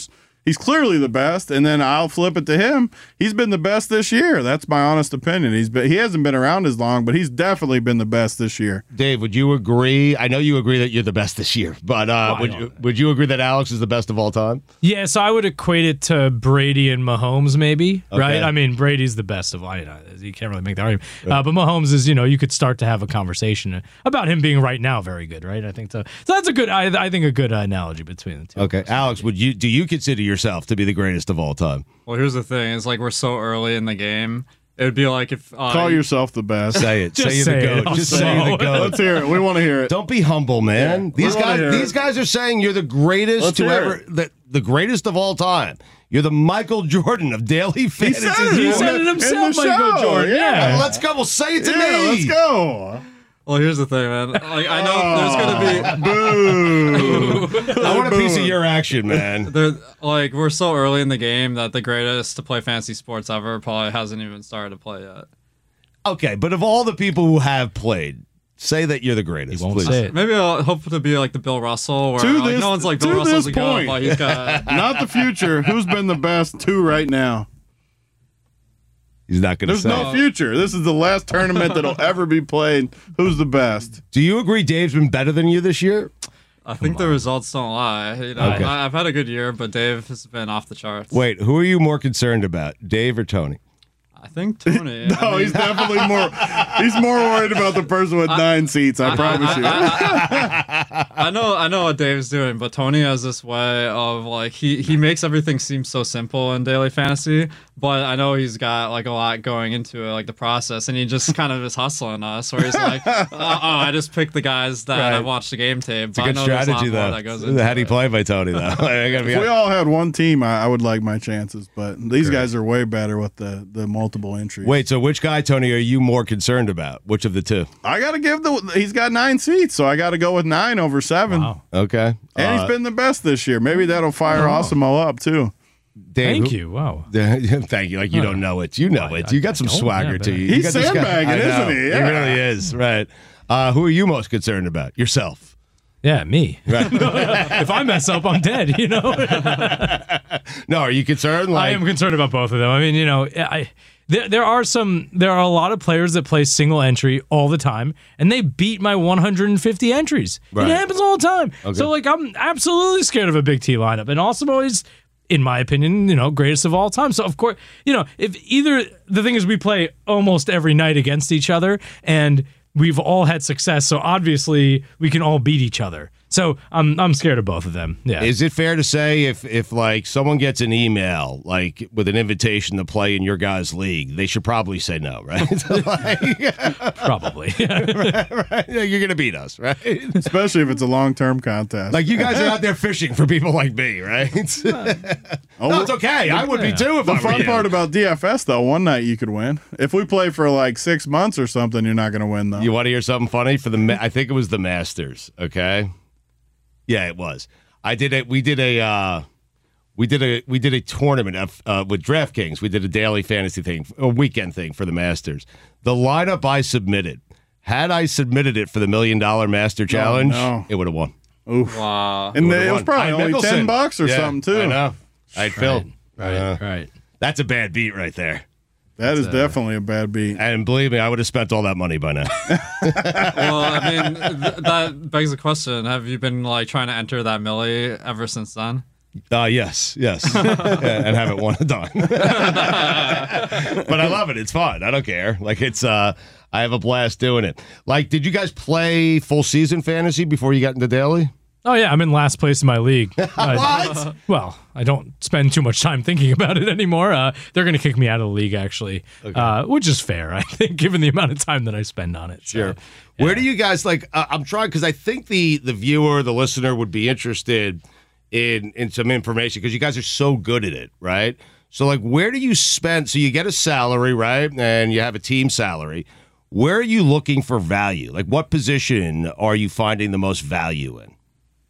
He's clearly the best, and then I'll flip it to him. He's been the best this year. That's my honest opinion. He hasn't been around as long, but he's definitely been the best this year. Dave, would you agree? I know you agree that you're the best this year, but would you agree that Alex is the best of all time? Yeah, so I would equate it to Brady and Mahomes, maybe, right? I mean, Brady's the best of all. You can't really make that argument. But Mahomes is, you could start to have a conversation about him being right now very good, right? I think so. So that's a good, I think, a good analogy between the two. Okay, Alex, do you consider yourself to be the greatest of all time? Well, here's the thing: it's like we're so early in the game. It would be like if call yourself the best. Say it. Say you're the GOAT. Just say you're the GOAT. Let's hear it. We want to hear it. Don't be humble, man. Yeah, These guys are saying you're the greatest the greatest of all time. You're the Michael Jordan of daily fantasy. He said it himself, Michael Jordan. Yeah. Let's go. Well, say it to me. Let's go. Well, here's the thing, man. Like, I know there's gonna be boo. I want a piece of your action, man. We're so early in the game that the greatest to play fantasy sports ever probably hasn't even started to play yet. Okay, but of all the people who have played, say that you're the greatest. He won't please. say it. Maybe I'll hope to be like the Bill Russell, where no one's like Bill Russell's a GOAT, but he's got not the future. Who's been the best to right now? He's not going to say. There's no future. This is the last tournament that'll ever be played. Who's the best? Do you agree Dave's been better than you this year? I think the results don't lie. Okay. I've had a good year, but Dave has been off the charts. Wait, who are you more concerned about, Dave or Tony? I think Tony. He's definitely more. He's more worried about the person with 9 seats. I promise you. I know what Dave's doing, but Tony has this way of like he makes everything seem so simple in daily fantasy. But I know he's got like a lot going into it, like the process, and he just kind of is hustling us. Where he's like, I just picked the guys that I watched the game tape. It's a good strategy, though. How do you play by Tony, though? If we all had one team, I would like my chances. But these guys are way better with the multiple entries. Wait, so which guy, Tony, are you more concerned about? Which of the two? I got to give he's got 9 seats, so I got to go with 9 over 7. Wow. Okay. And he's been the best this year. Maybe that'll fire Osimo up, too. Dave, Thank you. Wow. Thank you. Like you don't know it. You know it. You got some swagger to you. He's sandbagging, isn't he? Yeah. He really is. Right. Who are you most concerned about? Yourself. Yeah, me. Right. If I mess up, I'm dead, No, are you concerned? I am concerned about both of them. I mean, there are a lot of players that play single entry all the time, and they beat my 150 entries. Right. It happens all the time. Okay. So, I'm absolutely scared of a big T lineup. And Osimo is, in my opinion, greatest of all time. So, of course, if either the thing is we play almost every night against each other, and we've all had success. So obviously we can all beat each other. So I'm scared of both of them. Yeah. Is it fair to say if like someone gets an email like with an invitation to play in your guys' league, they should probably say no, right? Probably. right. You're gonna beat us, right? Especially if it's a long-term contest. Like you guys are out there fishing for people like me, right? No, it's okay. I would be too if the I were fun you. part about DFS though, one night you could win. If we play for like 6 months or something, you're not gonna win though. You want to hear something funny for I think it was the Masters. Okay. Yeah, it was. We did a tournament with DraftKings. We did a daily fantasy thing, a weekend thing for the Masters. The lineup I submitted, had I submitted it for the $1 Million Master Challenge, it would have won. Oof. Wow. And it was probably only $10 or something too. I know. I'd Phil. Right. That's a bad beat right there. That is definitely a bad beat. And believe me, I would have spent all that money by now. Well, I mean, that begs the question: have you been like trying to enter that Millie ever since then? Yes, and haven't won a dime. But I love it. It's fun. I don't care. Like I have a blast doing it. Like, did you guys play full season fantasy before you got into daily? Oh, yeah, I'm in last place in my league. What? Well, I don't spend too much time thinking about it anymore. They're going to kick me out of the league, actually, which is fair, I think, given the amount of time that I spend on it. Sure. So, yeah. Where do you guys, I'm trying, because I think the viewer, the listener would be interested in some information, because you guys are so good at it, right? So, where do you spend, so you get a salary, right, and you have a team salary. Where are you looking for value? Like, what position are you finding the most value in?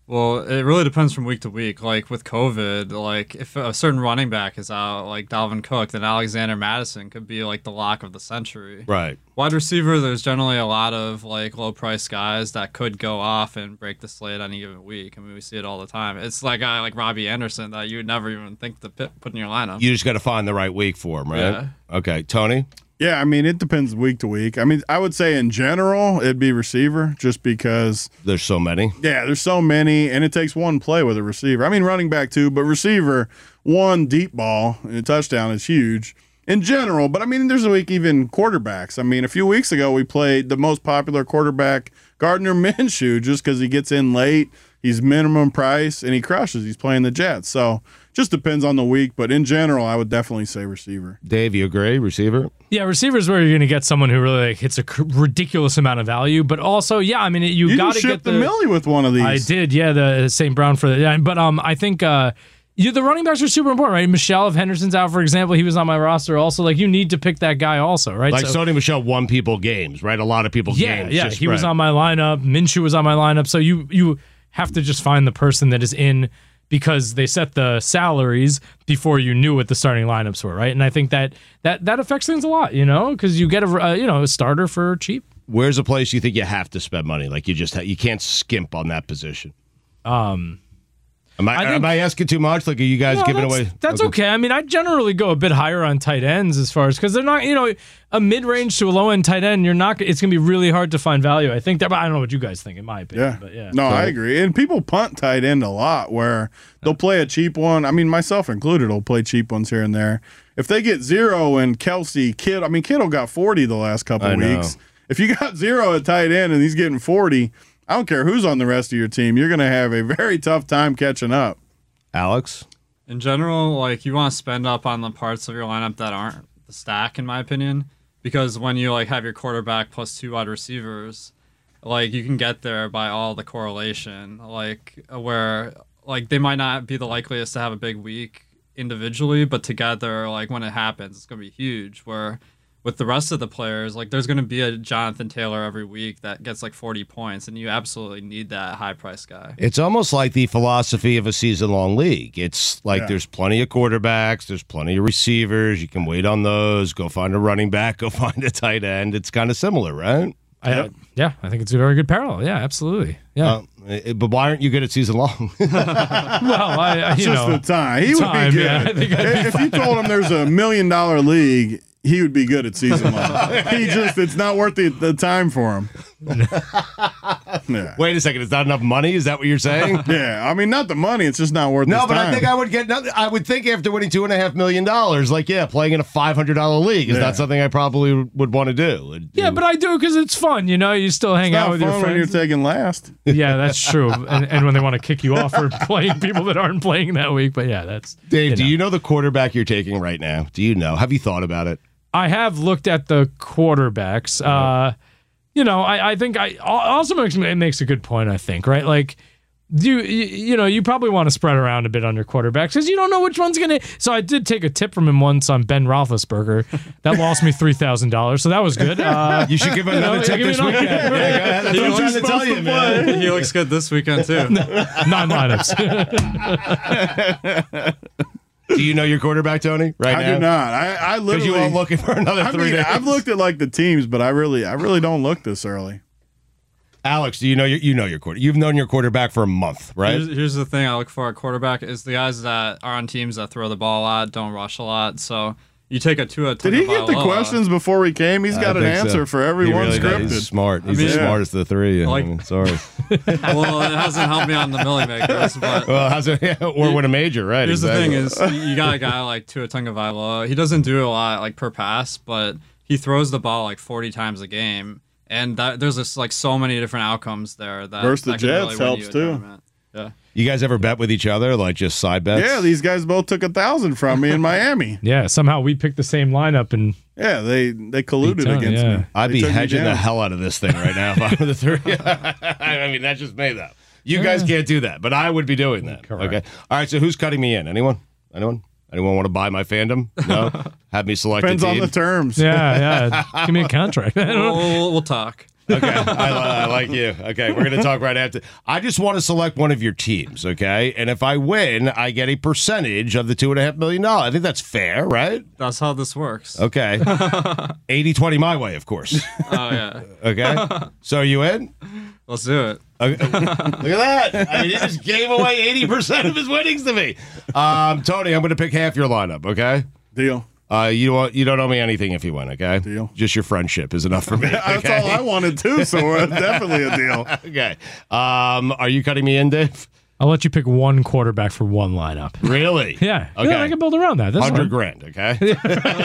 Well, it really depends from week to week. Like with COVID, like if a certain running back is out, like Dalvin Cook, then Alexander Madison could be like the lock of the century. Right. Wide receiver, there's generally a lot of like low price guys that could go off and break the slate on any given week. I mean, we see it all the time. It's like a guy like Robbie Anderson that you would never even think to put in your lineup. You just got to find the right week for him, right? Yeah. Okay, Tony? Yeah, I mean, it depends week to week. I mean, I would say in general, it'd be receiver just because. There's so many. Yeah, there's so many, and it takes one play with a receiver. I mean, running back too, but receiver, one deep ball, and a touchdown is huge in general. But I mean, there's a week even quarterbacks. I mean, a few weeks ago, we played the most popular quarterback, Gardner Minshew, just because he gets in late. He's minimum price, and he crushes. He's playing the Jets. So just depends on the week. But in general, I would definitely say receiver. Dave, you agree? Receiver? Yeah, receiver is where you're going to get someone who really like, hits a ridiculous amount of value. But also, yeah, I mean, you got to get the Millie with one of these. I did, yeah, the St. Brown for the. Yeah, but I think the running backs are super important, right? Michelle, if Henderson's out, for example, he was on my roster also. Like, you need to pick that guy also, right? Like Sony Michel won people games, right? A lot of people's games. Yeah, he was on my lineup. Minshew was on my lineup. So you have to just find the person that is in because they set the salaries before you knew what the starting lineups were, right? And I think that affects things a lot, because you get a starter for cheap. Where's a place you think you have to spend money? Like you can't skimp on that position. Am I asking too much? Like, are you guys giving away? That's okay. I mean, I generally go a bit higher on tight ends as far as because they're not, a mid-range to a low-end tight end. It's going to be really hard to find value. I think that. But I don't know what you guys think, in my opinion. Yeah. But yeah. No, I agree. And people punt tight end a lot, where they'll play a cheap one. I mean, myself included, will play cheap ones here and there. If they get 0 and Kelsey, Kittle got 40 the last couple of weeks. If you got 0 at tight end and he's getting 40. I don't care who's on the rest of your team. You're going to have a very tough time catching up. Alex? In general, like you want to spend up on the parts of your lineup that aren't the stack, in my opinion, because when you like have your quarterback plus 2 wide receivers, like you can get there by all the correlation, like where like they might not be the likeliest to have a big week individually, but together, like when it happens, it's going to be huge. Where with the rest of the players, like there's going to be a Jonathan Taylor every week that gets like 40 points, and you absolutely need that high-priced guy. It's almost like the philosophy of a season-long league. It's like there's plenty of quarterbacks, there's plenty of receivers. You can wait on those, go find a running back, go find a tight end. It's kind of similar, right? I think it's a very good parallel. Yeah, absolutely. Yeah. But why aren't you good at season long? Well, it's just the time. He would be good. Yeah, if you told him there's $1 million league, he would be good at season long. It's not worth the time for him. Yeah. Wait a second, it's not enough money? Is that what you're saying? Yeah, I mean, not the money. It's just not worth. No, his but time. I think I would get. I would think after winning $2.5 million, like playing in a $500 league is not something I probably would want to do. Yeah, but I do because it's fun. You still hang out with your friends when you're taking last. Yeah, that's true. And when they want to kick you off for playing people that aren't playing that week. But yeah, that's Dave. Do you know the quarterback you're taking right now? Do you know? Have you thought about it? I have looked at the quarterbacks. I think also makes a good point. I think, right? Like, you probably want to spread around a bit on your quarterbacks because you don't know which one's gonna. So I did take a tip from him once on Ben Roethlisberger. That lost me $3,000, so that was good. You should give him another tip this weekend. Yeah, go ahead. That's what I'm trying to tell you, man. He looks good this weekend too. 9 lineups. Do you know your quarterback, Tony? Right now? I do not. I literally. Because you won't looking for another 3 days. I've looked at like the teams, but I really don't look this early. Alex, do you know your quarterback? You've known your quarterback for a month, right? Here's the thing I look for at quarterback is the guys that are on teams that throw the ball a lot, don't rush a lot. So you take a Tua. Did he get the questions before we came? He's got an answer for everyone scripted. He's smart. He's the smartest of the three. Sorry. Well, it hasn't helped me on the Millie Makers, but or win a major, right? Here's the thing: is you got a guy like Tua Tagovailoa. He doesn't do a lot like per pass, but he throws the ball like 40 times a game, and there's just like so many different outcomes there. That versus the that Jets really helps too. Yeah. You guys ever bet with each other, like just side bets? Yeah, these guys both took 1,000 from me in Miami. Yeah, somehow we picked the same lineup and. Yeah, they colluded against me. I'd be hedging the hell out of this thing right now if I were the 3. I mean, that's just me though. You guys can't do that, but I would be doing that. Correct. Okay. All right. So who's cutting me in? Anyone? Anyone want to buy my fandom? No. Have me select Depends a team. on the terms. Yeah. Give me a contract. We'll talk. Okay, I like you. Okay, we're going to talk right after. I just want to select one of your teams, okay? And if I win, I get a percentage of the $2.5 million. I think that's fair, right? That's how this works. Okay. 80-20 my way, of course. Oh, yeah. Okay. So are you in? Let's do it. Okay. Look at that. I mean, he just gave away 80% of his winnings to me. Tony, I'm going to pick half your lineup, okay? Deal. You don't owe me anything if you win, okay? Deal. Just your friendship is enough for me. That's all I wanted too, so definitely a deal. Okay. Are you cutting me in, Dave? I'll let you pick one quarterback for one lineup. Really? Yeah. Okay. Yeah, I can build around that. That's $100,000, okay?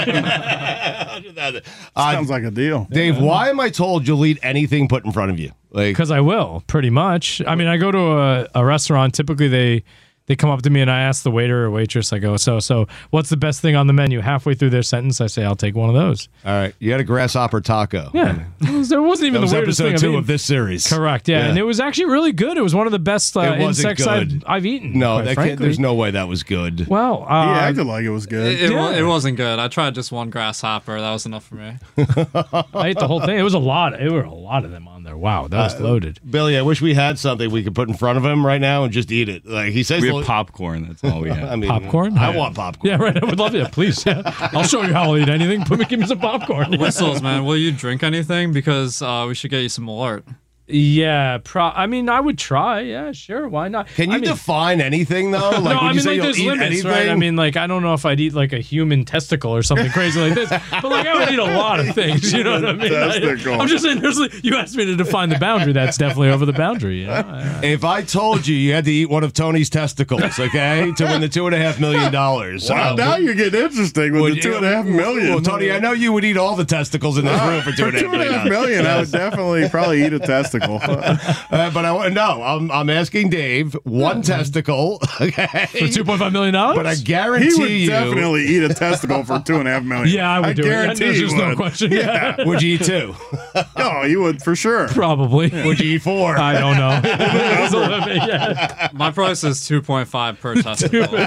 Sounds like a deal. Dave, why am I told you'll eat anything put in front of you? Because I will, pretty much. I mean, I go to a restaurant. Typically, they come up to me and I ask the waiter or waitress, I go, so what's the best thing on the menu? Halfway through their sentence, I say, I'll take one of those. All right. You had a grasshopper taco. Yeah. There wasn't even the weirdest thing. Episode 2 of this series. Correct, yeah. And it was actually really good. It was one of the best insects good. I've eaten. No, there's no way that was good. Well, he acted like it was good. It wasn't good. I tried just one grasshopper. That was enough for me. I ate the whole thing. It was a lot. There were a lot of them on there. Wow, that was loaded. Billy, I wish we had something we could put in front of him right now and just eat it. Like he says, we have popcorn. That's all we have. I mean, popcorn? I want popcorn. Yeah, right. I would love it. Please. Yeah. I'll show you how I'll eat anything. Give me some popcorn. Whistles, man. Will you drink anything? Because we should get you some Malort. Yeah, I mean, I would try. Yeah, sure. Why not? Can you define anything though? Like, no, I mean, like there's limits, right? I mean, like, I don't know if I'd eat like a human testicle or something crazy like this, but like I would eat a lot of things. You know what I mean? I'm just saying. You asked me to define the boundary. That's definitely over the boundary. You know? If I told you had to eat one of Tony's testicles, okay, to win the $2.5 million. Wow, now you're getting interesting with the $2.5 million. Well, Tony, I know you would eat all the testicles in this room for $2.5 million. I would definitely probably eat a testicle. But I'm asking Dave one testicle, okay, for $2.5 million. But I guarantee he would definitely eat a testicle for $2.5 million. Yeah, I would do guarantee it. There's no question. Yeah. Would you eat 2? No, you would for sure. Probably. Would you eat 4? I don't know. There's a limit, yeah. My price is 2.5 per testicle.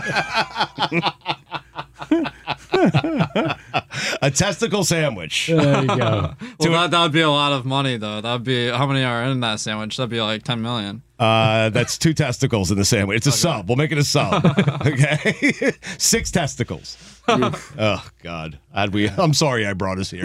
A testicle sandwich. There you go. Well, that would be a lot of money, though. That would be how many are in that sandwich? That'd be like 10 million. That's 2 testicles in the sandwich. It's a sub. We'll make it a sub. Okay, 6 testicles. Oh God, I'm sorry I brought us here.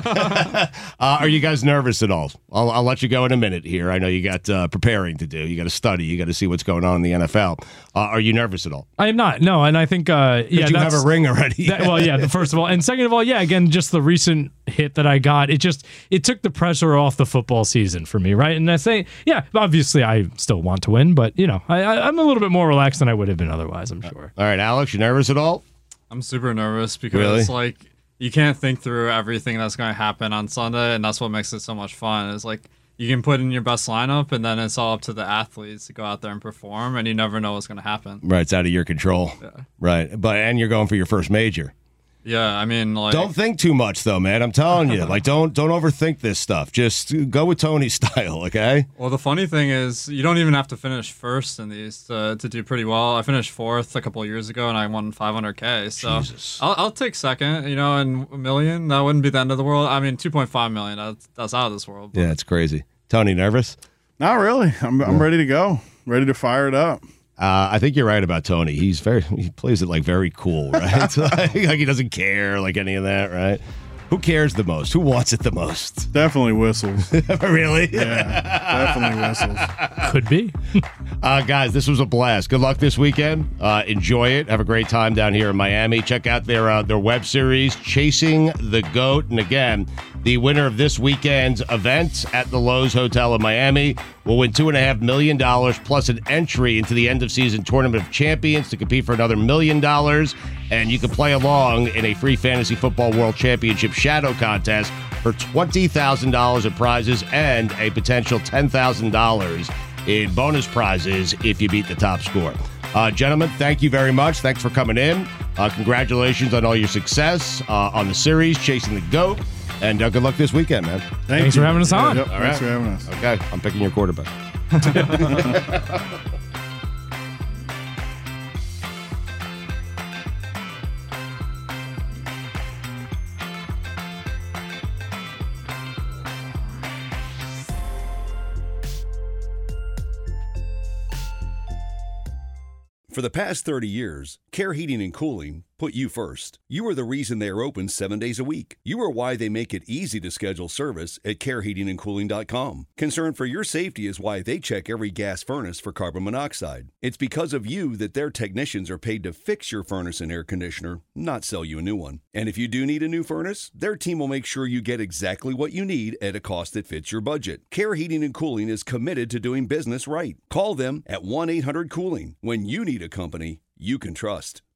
Are you guys nervous at all? I'll let you go in a minute here. I know you got preparing to do. You got to study. You got to see what's going on in the NFL. Are you nervous at all? I am not. No, and I think you have a ring already. Well, yeah. First of all, and second of all, yeah. Again, just the recent hit that I got, it took the pressure off the football season for me, right? And I say, yeah, obviously I still want to win, but I'm a little bit more relaxed than I would have been otherwise. I'm sure. All right, Alex, you nervous at all? I'm super nervous because like you can't think through everything that's going to happen on Sunday, and that's what makes it so much fun. It's like you can put in your best lineup, and then it's all up to the athletes to go out there and perform, and you never know what's going to happen. Right, it's out of your control. Yeah. Right, and you're going for your first major. Yeah, I mean, like, don't think too much though, man. I'm telling you, like, don't overthink this stuff. Just go with Tony's style, okay? Well, the funny thing is, you don't even have to finish first in these to do pretty well. I finished 4th a couple of years ago, and I won $500K. So I'll take second. And $1 million, that wouldn't be the end of the world. I mean, $2.5 million, that's out of this world. But. Yeah, it's crazy. Tony, nervous? Not really. I'm ready to go. Ready to fire it up. I think you're right about Tony. He plays it like very cool, right? like he doesn't care, like any of that, right? Who cares the most? Who wants it the most? Definitely Whistles. Really? Yeah, definitely Whistles. Could be. Guys, this was a blast. Good luck this weekend. Enjoy it. Have a great time down here in Miami. Check out their web series, Chasing the GOAT. And again, the winner of this weekend's event at the Lowe's Hotel in Miami will win $2.5 million plus an entry into the end-of-season Tournament of Champions to compete for another $1 million. And you can play along in a free Fantasy Football World Championship Shadow Contest for $20,000 in prizes and a potential $10,000 in bonus prizes if you beat the top score. Gentlemen, thank you very much. Thanks for coming in. Congratulations on all your success on the series, Chasing the GOAT. And good luck this weekend, man. Thanks for having us on. Yep, thanks for having us. Okay, I'm picking your quarterback. For the past 30 years, Care Heating and Cooling put you first. You are the reason they are open 7 days a week. You are why they make it easy to schedule service at careheatingandcooling.com. Concern for your safety is why they check every gas furnace for carbon monoxide. It's because of you that their technicians are paid to fix your furnace and air conditioner, not sell you a new one. And if you do need a new furnace, their team will make sure you get exactly what you need at a cost that fits your budget. Care Heating and Cooling is committed to doing business right. Call them at 1-800-COOLING when you need a company you can trust.